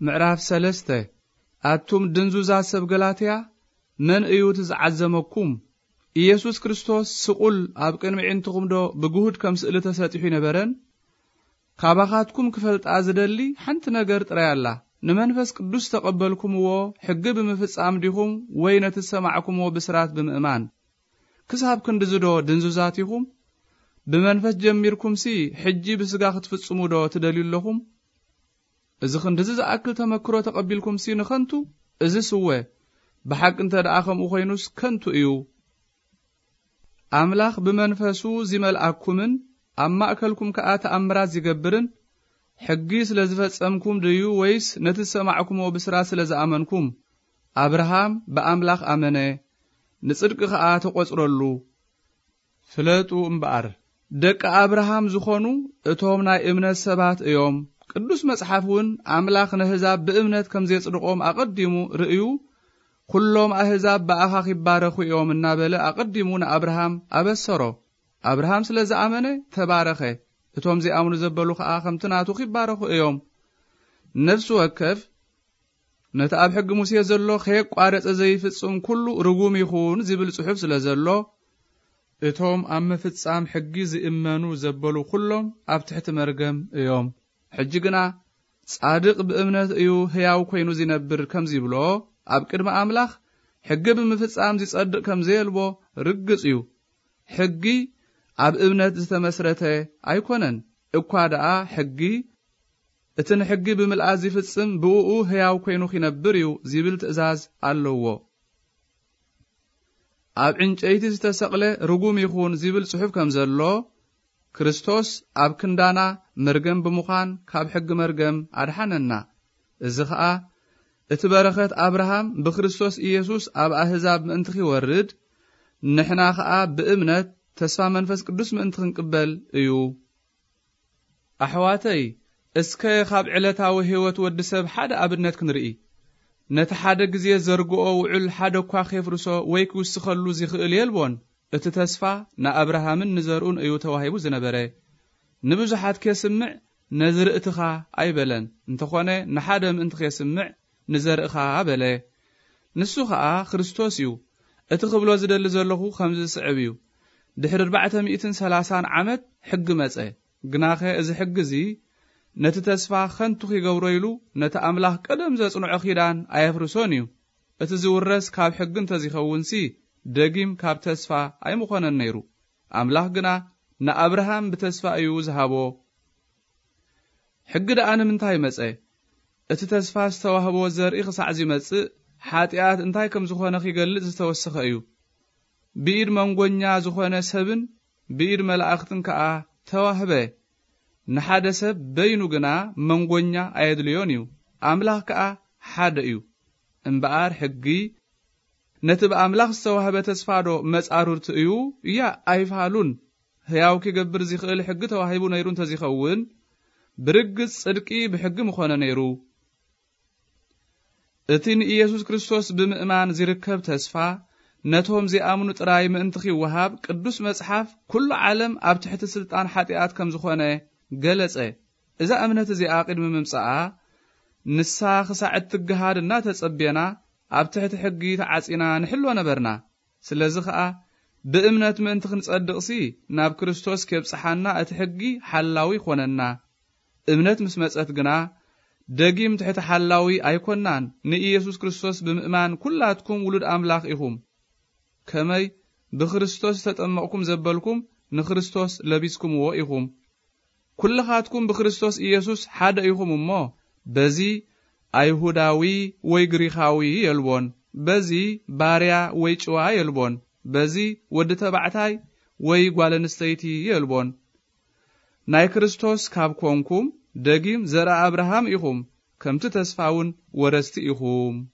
ምዕራፍ 3 አቱም ድንዙዛ ሰብ ገላትያ መን እዩ ትዝዓዘመኩም ኢየሱስ ክርስቶስ ስቁል ኣብ ቅድሚዕንትኩም ዶ ብጉሁድ ከም ስእሊ ተሰጢሑ ነበረን ካባኻትኩም ክፈልጣ ዝደሊ ሓንቲ ነገር ጥራያላ ንመንፈስ ቅዱስ ተቀበልኩምዎ ሕግ ብምፍጻም ዲኹም ወይ ነቲ ሰማዕኩምዎ ብስራት ብምእማን ክሳብ ክንድዝዶ ድንዙዛቲኹም ብመንፈስ ጀሚርኩምሲ ሕጂ ብስጋ ክትፍጽሙ ዶ ትደልዩለኹም እዚ ክንድዝ ዝኣክል ተመክሮ ተቀቢልኩምሲ ንኸንቱ እዚ ስወ ብሓቅ እንተ ደኣ ከምኡ ኮይኑስ ከንቱ እዩ አምላኽ ብመንፈሱ ዝመልአኩምን ኣብ ማእከልኩም ከኣ ተኣምራት ዝገብርን ሕጊ ስለዝፈጸምኩም ድዩ ወይስ ነቲ ሰማዕኩምዎ ብስራት ስለዝኣመንኩም አብርሃም በአምላኽ አመነ ንጽድቅ ከኣ ተቆጽረሉ ፍለጡ እምበኣር ደቂ አብርሃም ዝኾኑ እቶም ናይ እምነት ሰባት እዮም ቅዱስ መጽሓፍውን አምላኽ ንህዛብ በእምነት ከም ዘጽድቆም አቀዲሙ ርእዩ ኩሎም አህዛብ በአኻኽ ይባረኹ እዮም እናበለ አቀዲሙ ንአብርሃም አበሰሮ አብርሃም ስለዝኣመነ ተባረኸ እቶም ዘኣምኑ ዘበሉ ከኣ ከምቲ ናቱ ይባረኹ እዮም ነፍሱ ወከፍ ነቲ ኣብ ሕጊ ሙሴ ዘሎ ከየቋረፀ ዘይፍጽም ኩሉ ርጉም ይኹን ዝብል ጽሑፍ ስለዘሎ እቶም ኣብ ምፍጻም ሕጊ ዝእመኑ ዘበሉ ኩሎም ኣብ ትሕቲ መርገም እዮም ሕጂ ግና ጻድቕ ብእምነት እዩ ሕያው ኮይኑ ዝነብር ከም ዝብሎ ኣብ ቅድመ አምላኽ ሕጊ ብምፍጻም ዝጸድቕ ከም ዘየልቦ ርግጽ እዩ ሕጊ ኣብ እምነት ዝተመስረተ ኣይኮነን እኳ ደኣ ሕጊ እቲ ንሕጊ ብምልኣዝ ዝፍጽም ብኡኡ ሕያው ኮይኑ ክነብር እዩ ዝብል ትእዛዝ ኣለዎ ኣብ ዕንጨይቲ ዝተሰቕለ ርጉም ይኹን ዝብል ጽሑፍ ከም ዘሎ ክርስቶስ ኣብ ክንዳና መርገም ብምዃን ካብ ሕጊ መርገም ኣድሓነና እዚ ኸኣ እቲ በረኸት አብርሃም ብክርስቶስ ኢየሱስ ኣብ አህዛብ ምእንቲ ኺወርድ ንሕና ኸኣ ብእምነት ተስፋ መንፈስ ቅዱስ ምእንቲ ክንቅበል እዩ ኣሕዋተይ እስከ ካብ ዕለታዊ ህይወት ወዲ ሰብ ሓደ ኣብነት ክንርኢ ነቲ ሓደ ግዜ ዘርግኦ ውዕል ሓደ እኳ ኸፍርሶ ወይ ክውስኸሉ ዝኽእል የልቦን እቲ ተስፋ ንአብርሃምን ንዘርኡን እዩ ተዋሂቡ ዝነበረ ንብዙሓት ከስምዕ ነዝርእትኻ ኣይበለን እንተኾነ ንሓደ ምእንቲ ከስምዕ ንዘርእኻ በለ ንሱ ኸኣ ክርስቶስ እዩ እቲ ክብሎ ዝደሊ ዘለኹ ከምዚ ዝስዕብ እዩ ድሕሪ 430 ዓመት ሕጊ መጸ ግናኸ እዚ ሕጊ እዚ ነቲ ተስፋ ከንቱ ኺገብሮ ኢሉ ነቲ አምላኽ ቀደም ዘጽንዖ ኺዳን ኣየፍርሶን እዩ እቲ ዝውረስ ካብ ሕጊ እንተዚኸውን ደጊም ካብ ተስፋ ኣይምኾነን ነይሩ አምላኽ ግና ንአብርሃም ብተስፋ እዩ ዝሃቦ ሕጊ ደኣ ንምንታይ መጸ እቲ ተስፋ ዝተዋህቦ ዘርኢ ክሳዕ ዝመጽእ ሓጢአት እንታይ ከም ዝኾነ ኺገልጽ ዝተወሰኸ እዩ ብኢድ መንጎኛ ዝኾነ ሰብን ብኢድ መላእኽትን ከኣ ተዋህበ ንሓደ ሰብ በይኑ ግና መንጎኛ ኣየድልዮን እዩ አምላኽ ከኣ ሓደ እዩ እምበኣር ሕጊ ነቲ ብኣምላኽ ዝተዋህበ ተስፋዶ መጻሩርቲ እዩ እያ ኣይፋሉን ሕያው ኪገብር ዝኽእል ሕጊ ተዋሂቡ ነይሩ እንተዚኸውን ብርግጽ ጽድቂ ብሕጊ ምኾነ ነይሩ እቲ ንኢየሱስ ክርስቶስ ብምእማን ዝርከብ ተስፋ ነቶም ዝኣምኑ ጥራይ ምእንቲ ኺወሃብ ቅዱስ መጽሓፍ ኩሉ ዓለም ኣብ ትሕቲ ስልጣን ሓጢአት ከም ዝኾነ ገለጸ እዛ እምነት እዚኣ ቅድሚ ምምጽኣ ንሳ ክሳዕ እትግሃድ እናተጸብየና ኣብ ትሕቲ ሕጊ ተዓጺና ንሕልዎ ነበርና ስለዚ ኸኣ ብእምነት ምእንቲ ክንጸድቕሲ ናብ ክርስቶስ ከብጽሓና እቲ ሕጊ ሓላዊ ኾነና እምነት ምስ መጸት ግና ደጊም ትሕቲ ሓላዊ ኣይኮናን ንኢየሱስ ክርስቶስ ብምእማን ኩላትኩም ውሉድ አምላኽ ኢኹም ከመይ ብክርስቶስ ተጠመቕኩም ዘበልኩም ንክርስቶስ ለቢስኩምዎ ኢኹም ኩልኻትኩም ብክርስቶስ ኢየሱስ ሓደ ኢኹም እሞ በዚ አይሁዳዊ ወይ ግሪኻዊ የልቦን በዚ ባርያ ወይ ጭዋ የልቦን በዚ ወዲ ተባዕታይ ወይ ጓል ኣንስተይቲ የልቦን ናይ ክርስቶስ ካብ ኮንኩም ደጊም ዘራ አብርሃም ኢኹም ከምቲ ተስፋውን ወረስቲ ኢኹም